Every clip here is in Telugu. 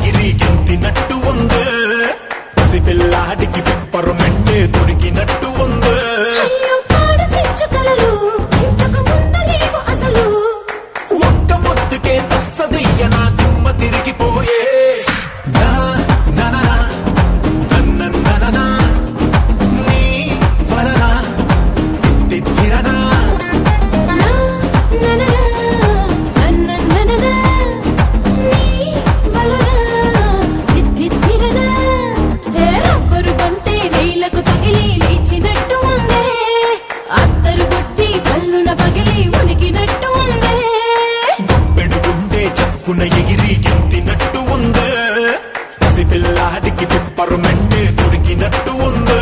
ఎగిరి గెంతినట్టు ఉంది పసి పిల్లాడికి పిప్పరమెంటే దొరికినట్టు ఉంది ఒక్క ముద్దుకే తస్సదయ్య నా దిమ్మ తిరిగిపోయే ఎగిరి గెంతినట్టు ఉంది పసి పిల్లాడికి పిప్పరమెంటే దొరికినట్టు ఉంది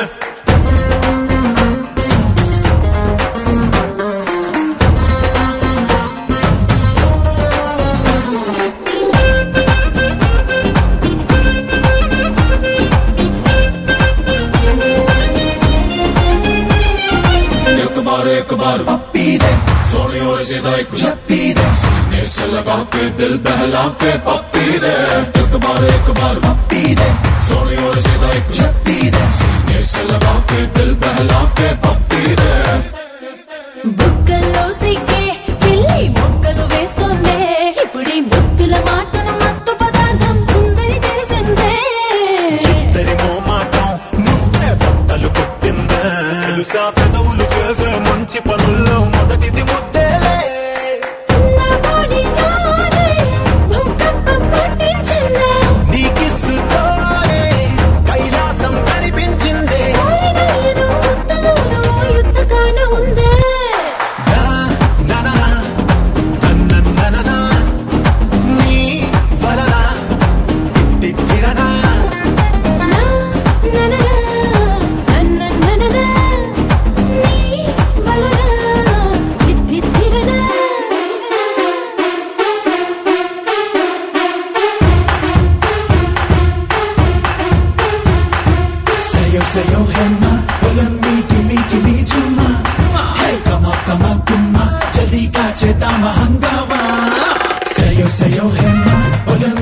एक बार पप्पी दे सोने और सीधा एक जप्पी दे सीने से लगा के दिल बहला के पप्पी दे एक बार पप्पी दे सोने और सीधा एक जप्पी दे सीने से लगा के दिल बहला के पप्पी दे బుగ్గల్లో సిగ్గే పిల్లి మొక్కలు వేస్తుందే ఇప్పుడీ ముద్దుల మాటను మత్తు పదార్థం ఉందని తెలిసిందే ఇద్దరి మోమాటం ముద్దే బట్టలు కొట్టిందే తెలుసా పెదవులు చేసే మంచి పనుల్లో మొదటిది ముద్దేలే నా బాడీలోనే భూకంపం పుట్టించిందే నీ కిస్సుతోనే కైలాసం కనిపించిందే నేను ముద్దులోనూ యుద్ధకాండ ఉందే నీ వలన తిత్తిరనా Sayo hemma, walang miki chuma. Hey, come on, pumma, jaldi ka cheta mahanggawa. Sayo hemma, walang